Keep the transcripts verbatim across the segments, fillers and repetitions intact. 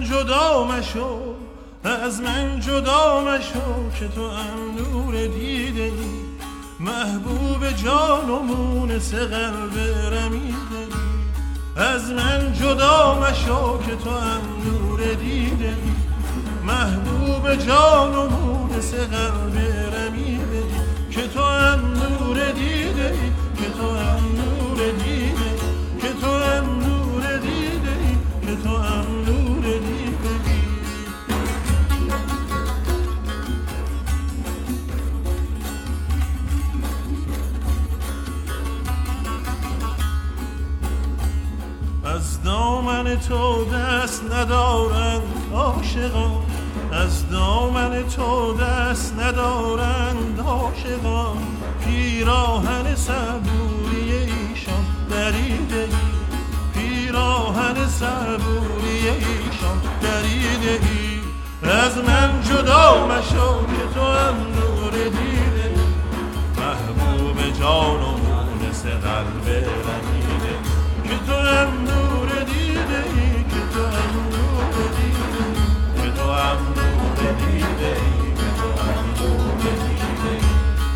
جدا مشو، از من جدا مشو که تو هم نور دیده ای، محبوب جان و مونس قلب رمیده ای. از من جدا مشو که تو هم نور دیده ای، محبوب جان و مونس قلب رمیده ای. که تو هم نور دیده ای، که تو هم نور دیده ای، که تو هم نور دیده ای، که تو هم نور دیده ای. از دامن تو دست ندارند عاشقان، از دامن تو دست ندارند عاشقان، پیراهن صبوری ایشان دریده ای، پیراهن صبوری ایشان دریده ای. از من جدا مشو که تو هم نور دیده ای، محبوب جان و مونس قلب رمیده ای. که تو هم نور دیده ای، که تو هم نور دیده ای، که تو هم نور دیده ای، که تو هم نور دیده ای.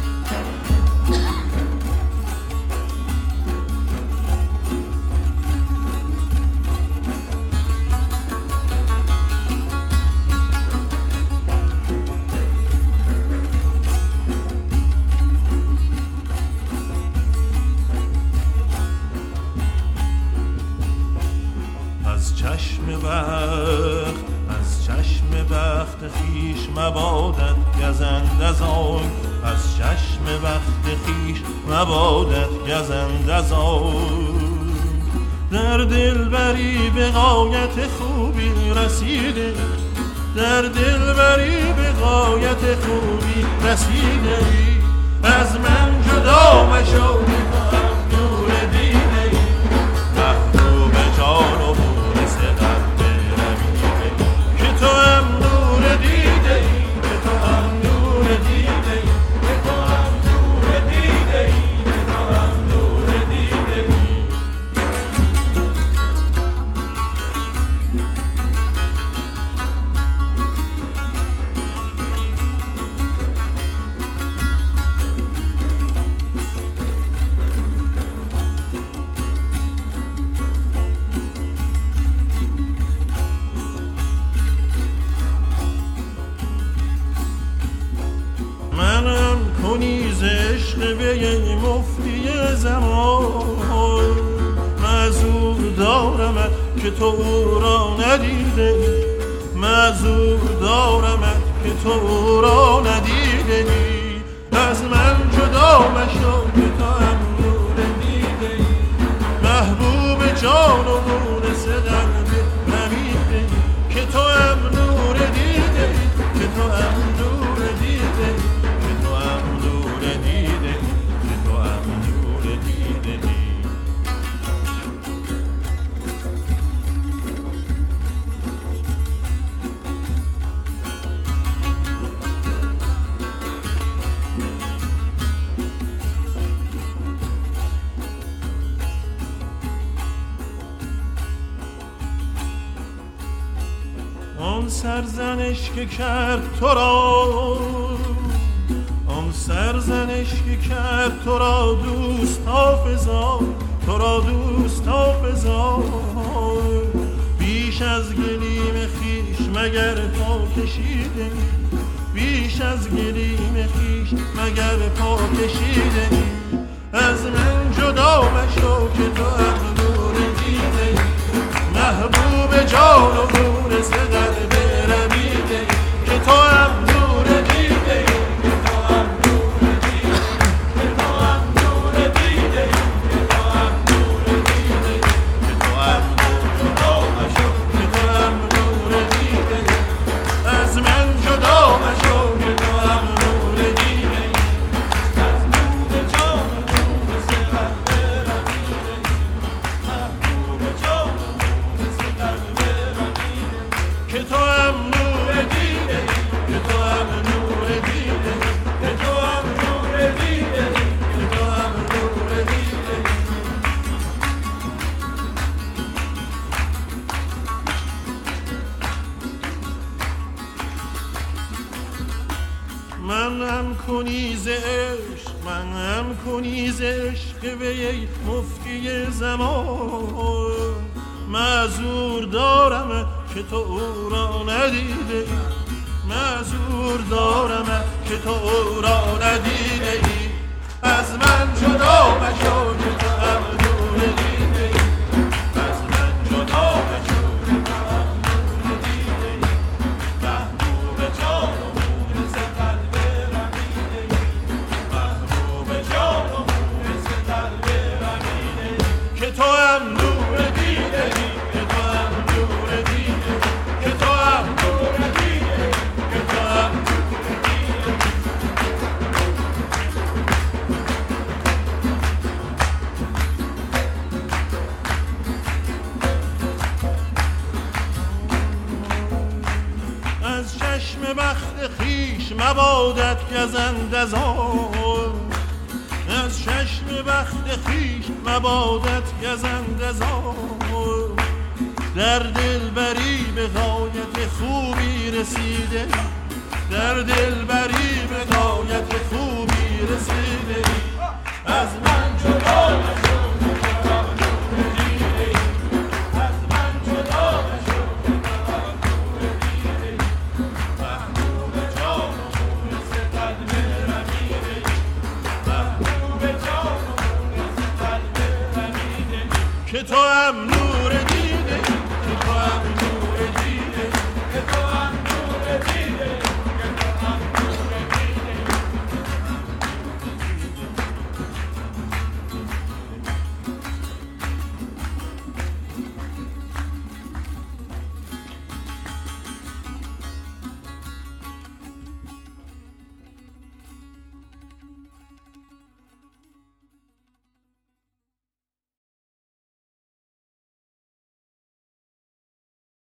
چشم بخت از چشم بخت خیش مبادت گزند از آن، از چشم بخت خیش مبادت گزند از آن. در دلبری به غایت خوبی رسیده، در دلبری به غایت خوبی رسیده ای. از من جدا مشو که تو هم نور دیده ای، محبوب جان و تو هم نور دیده ای، که تو هم نور دیده ای، که تو هم نور دیده ای، که تو هم نور دیده ای. به مفتی زمان معذور دارمت که تو او را ندیده ای، معذور دارمت که تو او را ندیده ای. از من جدا مشو که تو هم نور دیده ای، محبوب جان و مونس قلب رمیده ای. که تو هم نور دیده ای، که تو هم نور دیده ای، که تو هم نور دیده ای، که تو هم نور دیده ای. آن سرزنش که کرد تو را، آن سرزنش که کرد تو را دوست حافظا، تو را دوست حافظا. بیش از گلیم خیش مگر پا کشیده، بیش از گلیم خیش مگر پا کشیده. از من جدا مشو که تو هم نور دیده، محبوب جان و مونس قلب رمیده. که تو هم نور دیده، که تو هم نور دیده، که تو هم نور دیده، که تو هم نور دیده، که تو هم نور جدا مشو که تو هم نور دیده. از من جدا مشو که تو هم نور دیده، محبوب جان و مونس قلب رمیده، محبوب جان و مونس قلب رمیده. که تو هم نور دیده، که تو هم نور دیده، که تو هم نور دیده، که تو هم نور دیده. منم کنی ز عشق منم کنی ز عشق وی مفتی زمان معذور دارم که تو او را ندیده ای معذور دارم که تو او را ندیده ای از من جدا مشو که تو هم دور دیده ای از من جدا مشو که تو هم دور دیده ای محبوب جان و مونس قلب رمیده ای محبوب جان و مونس قلب رمیده ای که تو هم دور دیده ای که تو هم دور دیده ای که تو هم دور دیده ای که تو هم دور دیده ای از چشم بخت خیش مبادت گزند از آن از چشم بخت خیش مبادت گزند از آن در دلبری به غایت خوبی رسیده در دلبری به غایت خوبی رسیده